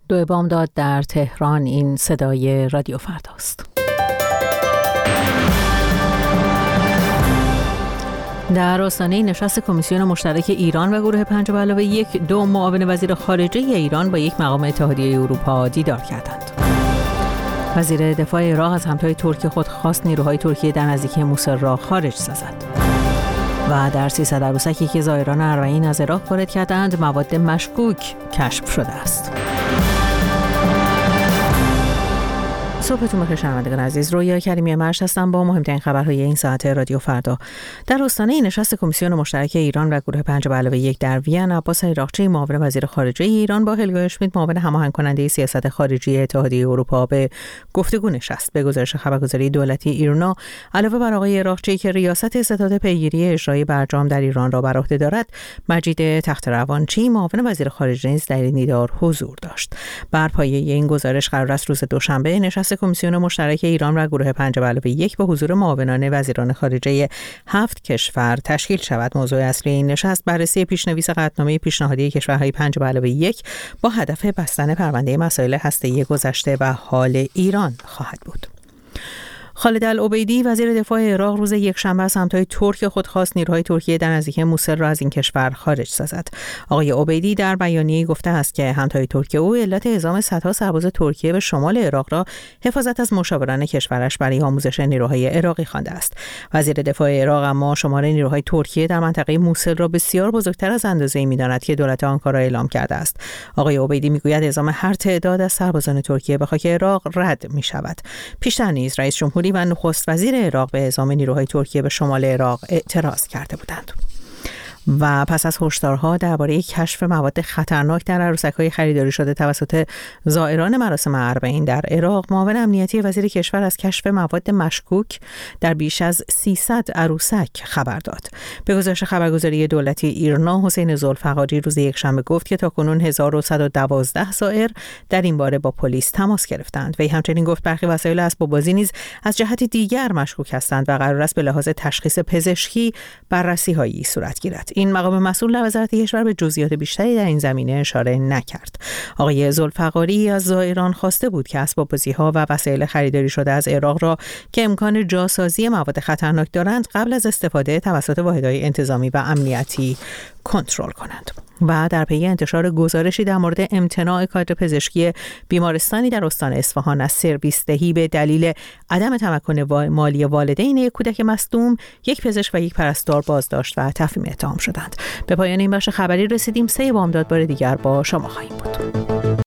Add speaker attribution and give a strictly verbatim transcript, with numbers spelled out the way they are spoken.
Speaker 1: دو بامداد در تهران. این صدای رادیو فرداست. در آستانه نشست کمیسیون مشترک ایران و گروه پنج به علاوه یک دو معاون وزیر خارجه ایران با یک مقام اتحادیه اروپا دیدار کردند. وزیر دفاع عراق از همتای ترکیه خود خواست نیروهای ترکیه در نزدیکی موصل را خارج سازد. و در سیصد عروسکی که زائران اربعین از عراق وارد کردند مواد مشکوک کشف شده است. صبحتون بخیر شنوندگان عزیز. رویا کریمی مرش هستم با مهمترین خبرهای این ساعت رادیو فردا. در آستانه نشست کمیسیون مشترک ایران و گروه پنج به علاوه یک در وین، عباس عراقچی معاون وزیر خارجه ایران با هلگا اشمیت معاون هماهنگ کننده سیاست خارجی اتحادیه اروپا به گفتگو نشست. به گزارش خبرگزاری دولتی ایرنا، علاوه بر آقای عراقچی که ریاست ستاد پیگیری اجرایی برجام در ایران را بر عهده دارد، مجید تخت‌روانچی معاون وزیر خارجه نیز در این دیدار حضور داشت. بر پایه این گزارش قرار است روز دوشنبه نشست کمیسیون مشترک ایران و گروه پنج به علاوه یک به حضور معاونان وزیران خارجه هفت کشور تشکیل شود. موضوع اصلی این نشست بررسی پیشنویس قطعنامه پیشنهادی کشورهای پنج به علاوه یک با هدف بستن پرونده مسائل هسته‌ای گذشته و حال ایران خواهد بود. خالد العبیدی وزیر دفاع عراق روز یکشنبه از همتای ترک خود خواست نیروهای ترکیه در نزدیکی موصل را از این کشور خارج سازد. آقای عبیدی در بیانیه‌ای گفته است که همتای ترکیه او علت اعزام صدها سرباز ترکیه به شمال عراق را حفاظت از مشاوران کشورش برای آموزش نیروهای عراقی خوانده است. وزیر دفاع عراق اما شمار نیروهای ترکیه در منطقه موصل را بسیار بزرگتر از اندازه‌ای می‌داند که دولت آنکارا اعلام کرده است. آقای عبیدی می‌گوید اعزام هر تعداد از سربازان ترکیه به خاک عراق رد می‌شود. پیشتر نیز رئیس جمهوری و نخست وزیر عراق به اعزام نیروهای ترکیه به شمال عراق اعتراض کرده بودند. و پس از هشدارها درباره کشف مواد خطرناک در عروسک‌های خریداری شده توسط زائران مراسم اربعین در عراق، معاون امنیتی وزیر کشور از کشف مواد مشکوک در بیش از سیصد عروسک خبر داد. به گزارش خبرگزاری دولتی ایرنا، حسین ذوالفقاری روز یکشنبه گفت که تاکنون هزار و صد و دوازده زائر در این باره با پلیس تماس گرفتند. وی همچنین گفت برخی وسایل اسباب‌بازی نیز از جهت دیگر مشکوک هستند و قرار است به لحاظ تشخیص پزشکی بررسی‌هایی صورت گیرد. این مقام مسئول در وزارت کشور به جزئیات بیشتری در این زمینه اشاره نکرد. آقای ذوالفقاری از زائران خواسته بود که اسباب‌بازی‌ها و وسایل خریداری شده از عراق را که امکان جاسازی مواد خطرناک دارند قبل از استفاده توسط واحدهای انتظامی و امنیتی کنترل کنند. و در پی انتشار گزارشی در مورد امتناع کادر پزشکی بیمارستانی در استان اصفهان از سرویس دهی به دلیل عدم تمکن مالی والدین یک کودک مصدوم، یک پزشک و یک پرستار بازداشت و تفهیم اتهام شدند. به پایان این بخش خبری رسیدیم. سه بامداد بار دیگر با شما خواهیم بود.